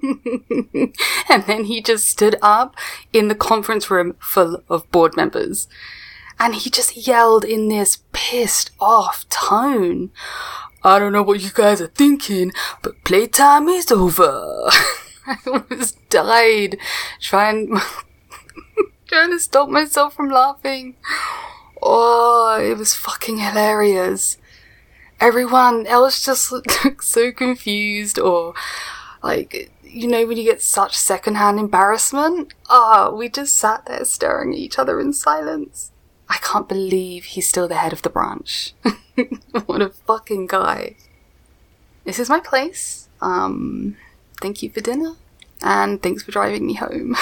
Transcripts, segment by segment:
And then he just stood up in the conference room full of board members. And he just yelled in this pissed off tone, "I don't know what you guys are thinking, but playtime is over." I almost died trying to stop myself from laughing. Oh, it was fucking hilarious. Everyone else just looked so confused, or like, you know, when you get such secondhand embarrassment. We just sat there staring at each other in silence. I can't believe he's still the head of the branch. What a fucking guy. This is my place. Thank you for dinner. And thanks for driving me home.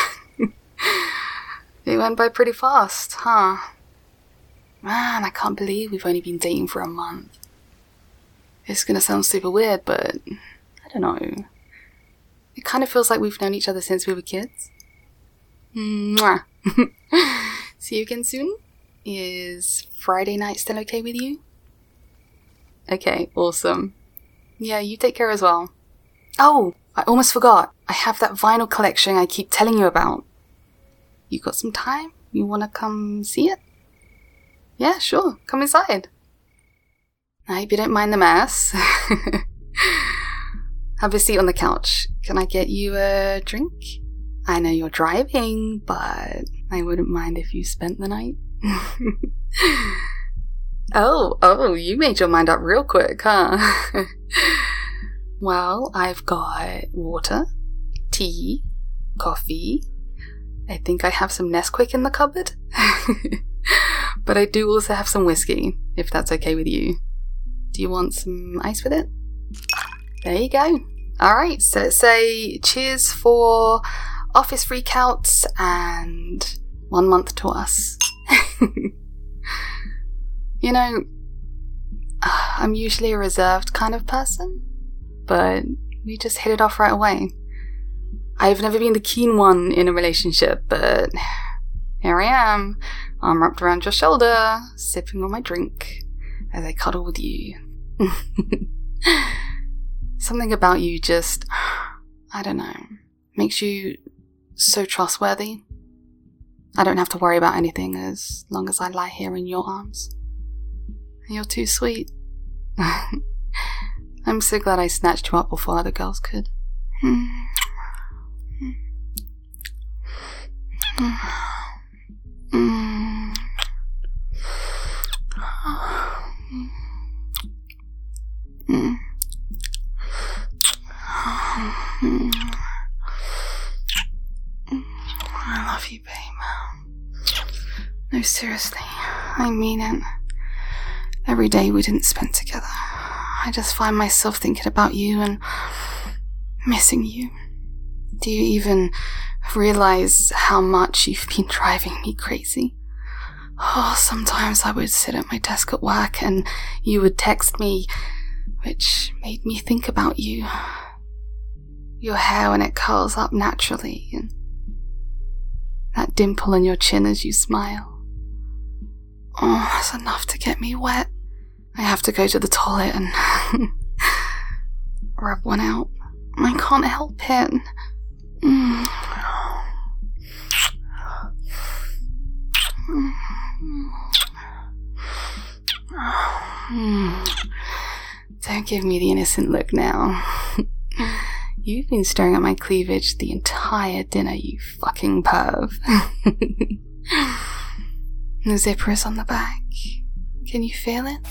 It went by pretty fast, huh? Man, I can't believe we've only been dating for a month. It's gonna sound super weird, but I don't know. It kind of feels like we've known each other since we were kids. Mwah. See you again soon. Is Friday night still okay with you? Okay, awesome. Yeah, you take care as well. Oh, I almost forgot. I have that vinyl collection I keep telling you about. You got some time? You wanna come see it? Yeah, sure. Come inside. I hope you don't mind the mess. Have a seat on the couch. Can I get you a drink? I know you're driving, but I wouldn't mind if you spent the night. Oh, you made your mind up real quick, huh? Well, I've got water, tea, coffee. I think I have some Nesquik in the cupboard. But I do also have some whiskey, if that's okay with you. Do you want some ice with it? There you go. Alright, so let's say cheers for office freakouts and 1 month to us. You know, I'm usually a reserved kind of person, but we just hit it off right away. I've never been the keen one in a relationship, but here I am, arm wrapped around your shoulder, sipping on my drink as I cuddle with you. Something about you just, I don't know, makes you so trustworthy. I don't have to worry about anything as long as I lie here in your arms. You're too sweet. I'm so glad I snatched you up before other girls could. I love you, babe. No, seriously, I mean it. Every day we didn't spend together, I just find myself thinking about you and missing you. Do you even realize how much you've been driving me crazy? Oh, sometimes I would sit at my desk at work and you would text me, which made me think about you. Your hair when it curls up naturally, and that dimple in your chin as you smile. Oh, it's enough to get me wet. I have to go to the toilet and rub one out. I can't help it. Don't give me the innocent look now. You've been staring at my cleavage the entire dinner, you fucking perv. The zipper is on the back. Can you feel it?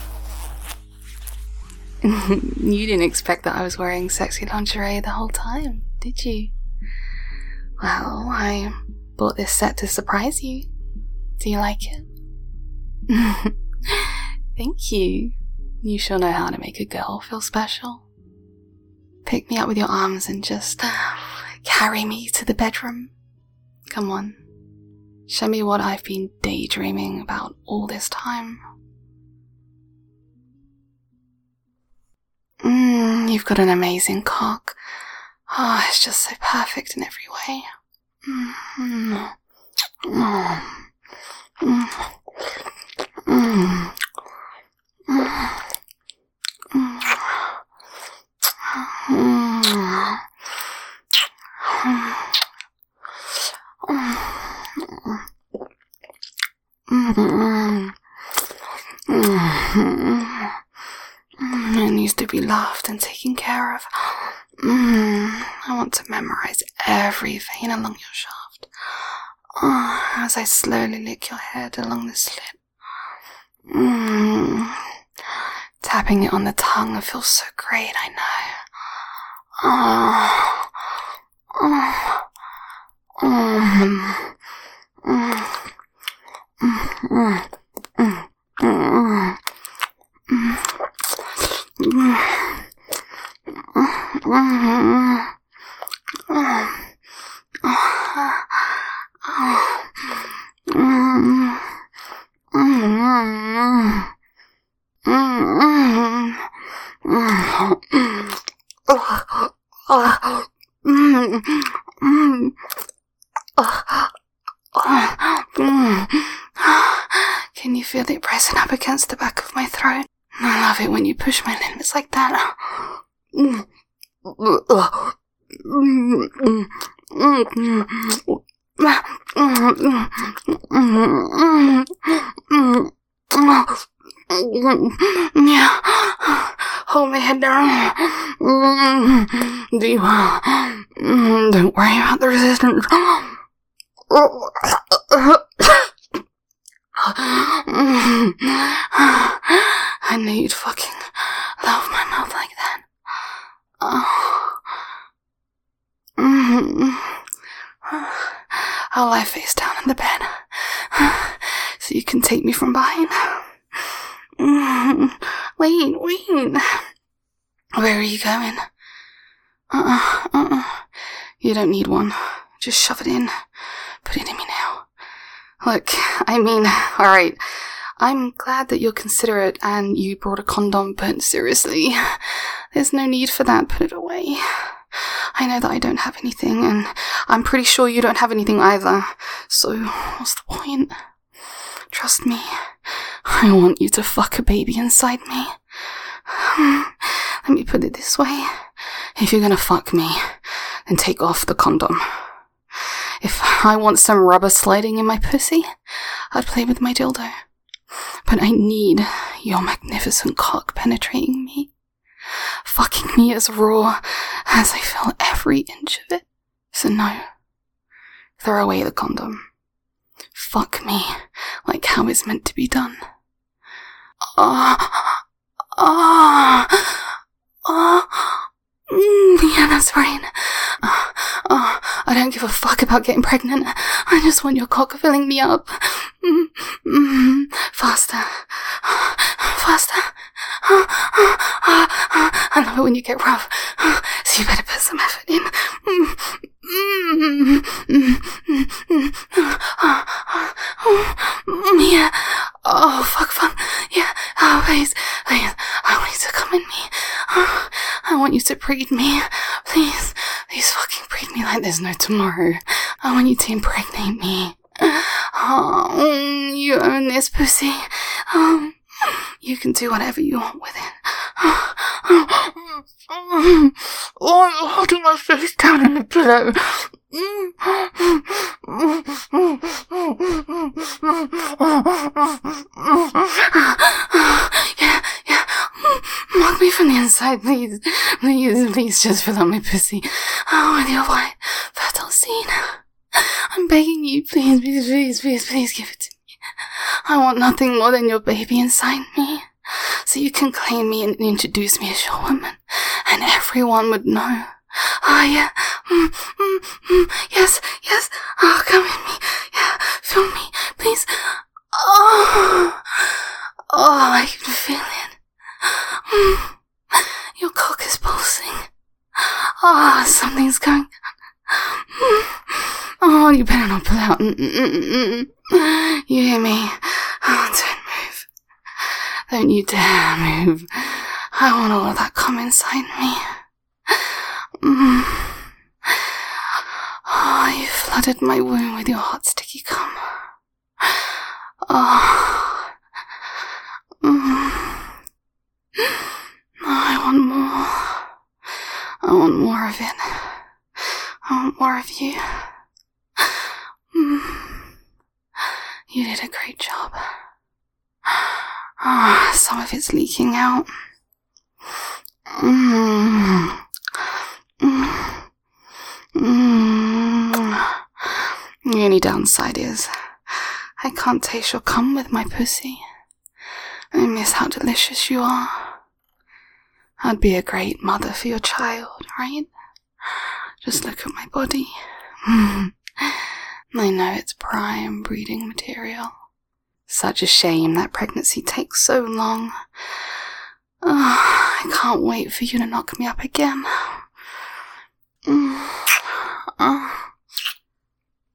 You didn't expect that I was wearing sexy lingerie the whole time, did you? Well, I bought this set to surprise you. Do you like it? Thank you. You sure know how to make a girl feel special. Pick me up with your arms and just carry me to the bedroom. Come on. Show me what I've been daydreaming about all this time. You've got an amazing cock. Oh, it's just so perfect in every way. It needs to be loved and taken care of. I want to memorize every vein along your shaft. As I slowly lick your head along the slit. Tapping it on the tongue feels so great, I Can you feel it pressing up against the back of my throat? I love it when you push my limbs like that. Yeah. Hold my head down. Deeper. Don't worry about the resistance. I knew you'd fucking love my mouth like that. I'll lie face down in the bed so you can take me from behind. Wait. Where are you going? You don't need one. Just shove it in. Put it in me now. Look, I mean, alright. I'm glad that you're considerate and you brought a condom, but seriously, there's no need for that. Put it away. I know that I don't have anything, and I'm pretty sure you don't have anything either. So, what's the point? Trust me. I want you to fuck a baby inside me. Let me put it this way. If you're gonna fuck me, then take off the condom. If I want some rubber sliding in my pussy, I'd play with my dildo. But I need your magnificent cock penetrating me. Fucking me as raw as I feel every inch of it. So no. Throw away the condom. Fuck me like how it's meant to be done. Yeah, that's right. I don't give a fuck about getting pregnant. I just want your cock filling me up. Faster. I love it when you get rough, so you better put some effort in. Yeah. Oh, fuck fun. Yeah. Oh, please. I want you to come in me. I want you to breed me. Please fucking breed me like there's no tomorrow. I want you to impregnate me. Oh, you own this pussy. You can do whatever you want with it. I'm holding my face down in the pillow. Yeah. Mark me from the inside, please. Please just fill up my pussy. With your white, fertile seed. I'm begging you, please give it to me. I want nothing more than your baby inside me. So you can claim me and introduce me as your woman. And everyone would know. Yeah. Yes. Oh, come in me. Yeah, feel me, please. I can feel it. Your cock is pulsing. Something's going on. You better not pull out. You hear me? Don't move. Don't you dare move. I want all of that cum inside me. You flooded my womb with your hot sticky cum. I want more of it. I want more of you. You did a great job. Some of it's leaking out. The only downside is I can't taste your cum with my pussy. I miss how delicious you are. I'd be a great mother for your child, right? Just look at my body. I know it's prime breeding material. Such a shame that pregnancy takes so long. I can't wait for you to knock me up again.